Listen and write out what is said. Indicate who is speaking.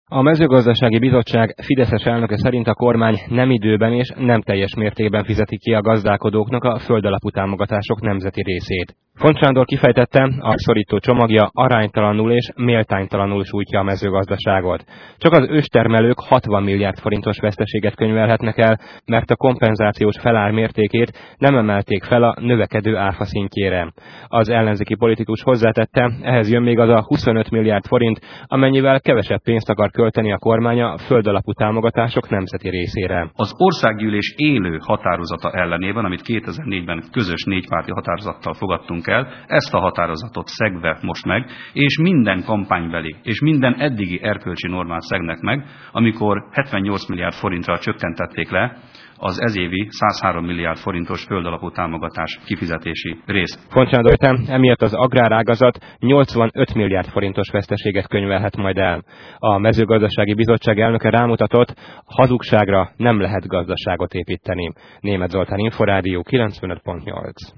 Speaker 1: A mezőgazdasági bizottság fideszes elnöke szerint a kormány nem időben és nem teljes mértékben fizeti ki a gazdálkodóknak a földalapú támogatások nemzeti részét. Font Sándor kifejtette, a szorító csomagja aránytalanul és méltánytalanul sújtja a mezőgazdaságot. Csak az őstermelők 60 milliárd forintos veszteséget könyvelhetnek el, mert a kompenzációs felár mértékét nem emelték fel a növekedő áfa szintjére. Az ellenzéki politikus hozzátette, ehhez jön még az a 25 milliárd forint, amennyivel kevesebb pénzt akar költeni a kormány a földalapú támogatások nemzeti részére.
Speaker 2: Az országgyűlés élő határozata ellenében, amit 2004-ben közös négypárti határozattal fogadtunk el, ezt a határozatot szegve most meg, és minden kampánybeli, és minden eddigi erkölcsi normát szegnek meg, amikor 78 milliárd forintra csökkentették le az ezévi 103 milliárd forintos földalapú támogatás kifizetési részt.
Speaker 1: Font Sándor, emiatt az agrárágazat 85 milliárd forintos veszteséget könyvelhet majd el. A mezőgazdasági bizottság elnöke rámutatott, hazugságra nem lehet gazdaságot építeni. Németh Zoltán, Inforádió 95.8.